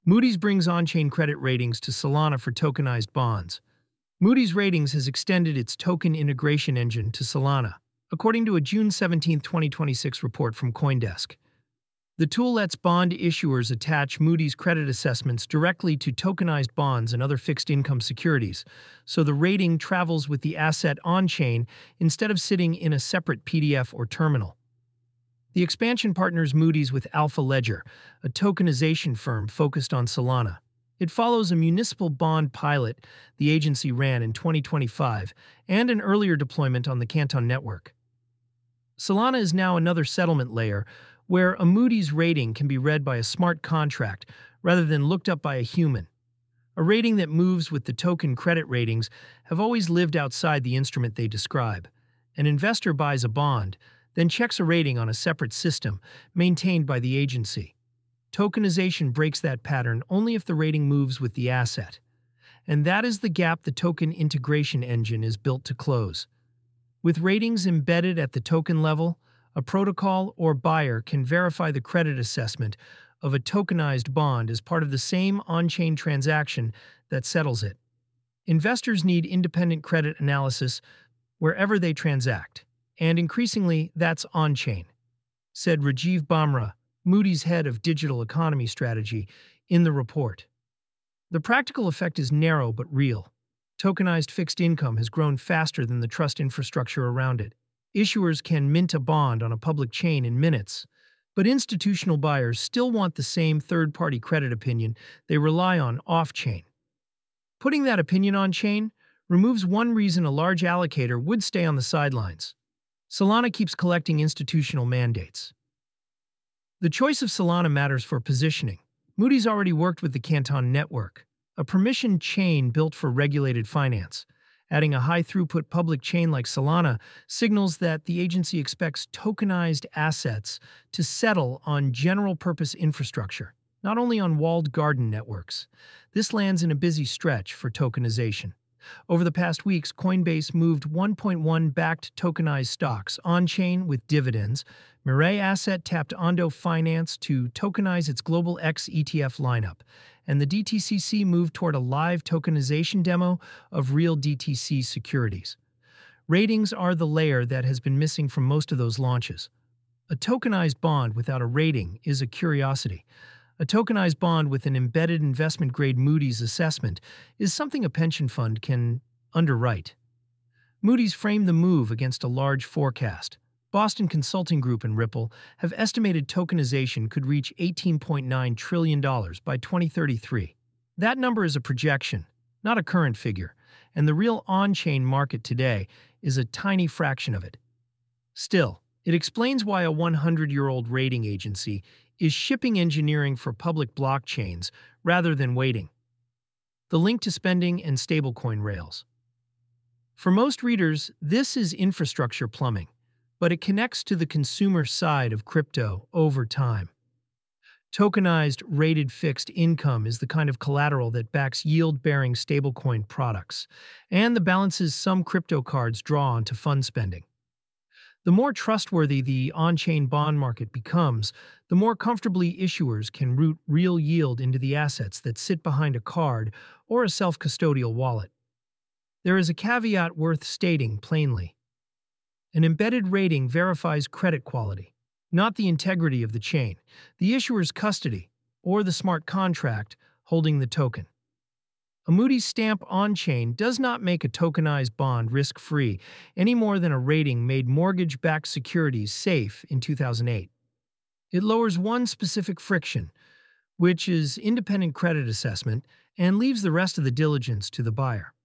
Moody's brings on-chain credit ratings to Solana for tokenized bonds. Moody's Ratings has extended its token integration engine to Solana, according to a June 17, 2026 report from CoinDesk. The tool lets bond issuers attach Moody's credit assessments directly to tokenized bonds and other fixed-income securities, so the rating travels with the asset on-chain instead of sitting in a separate PDF or terminal. The expansion partners Moody's with Alpha Ledger, a tokenization firm focused on Solana. It follows a municipal bond pilot the agency ran in 2025 and an earlier deployment on the Canton network. Solana is now another settlement layer where a Moody's rating can be read by a smart contract rather than looked up by a human. A rating that moves with the token credit ratings have always lived outside the instrument they describe. An investor buys a bond, then checks a rating on a separate system maintained by the agency. Tokenization breaks that pattern only if the rating moves with the asset. And that is the gap the token integration engine is built to close. With ratings embedded at the token level, a protocol or buyer can verify the credit assessment of a tokenized bond as part of the same on-chain transaction that settles it. Investors need independent credit analysis wherever they transact, and increasingly that's on-chain, said Rajiv Bamra, Moody's head of digital economy strategy, in the report. The practical effect is narrow but real. Tokenized fixed income has grown faster than the trust infrastructure around it. Issuers can mint a bond on a public chain in minutes, but institutional buyers still want the same third-party credit opinion they rely on off-chain. Putting that opinion on-chain removes one reason a large allocator would stay on the sidelines. Solana keeps collecting institutional mandates. The choice of Solana matters for positioning. Moody's already worked with the Canton network, a permissioned chain built for regulated finance. Adding a high-throughput public chain like Solana signals that the agency expects tokenized assets to settle on general-purpose infrastructure, not only on walled garden networks. This lands in a busy stretch for tokenization. Over the past weeks, Coinbase moved 1.1 backed tokenized stocks on-chain with dividends. Mirai Asset tapped Ondo Finance to tokenize its Global X ETF lineup, and the DTCC moved toward a live tokenization demo of real DTC securities. Ratings are the layer that has been missing from most of those launches. A tokenized bond without a rating is a curiosity. A tokenized bond with an embedded investment-grade Moody's assessment is something a pension fund can underwrite. Moody's framed the move against a large forecast. Boston Consulting Group and Ripple have estimated tokenization could reach $18.9 trillion by 2033. That number is a projection, not a current figure, and the real on-chain market today is a tiny fraction of it. Still, it explains why a 100-year-old rating agency is shipping engineering for public blockchains rather than waiting. The link to spending and stablecoin rails. For most readers, this is infrastructure plumbing, but it connects to the consumer side of crypto over time. Tokenized, rated fixed income is the kind of collateral that backs yield-bearing stablecoin products, and the balances some crypto cards draw onto fund spending. The more trustworthy the on-chain bond market becomes, the more comfortably issuers can route real yield into the assets that sit behind a card or a self-custodial wallet. There is a caveat worth stating plainly. An embedded rating verifies credit quality, not the integrity of the chain, the issuer's custody, or the smart contract holding the token. A Moody's stamp on-chain does not make a tokenized bond risk-free any more than a rating made mortgage-backed securities safe in 2008. It lowers one specific friction, which is independent credit assessment, and leaves the rest of the diligence to the buyer.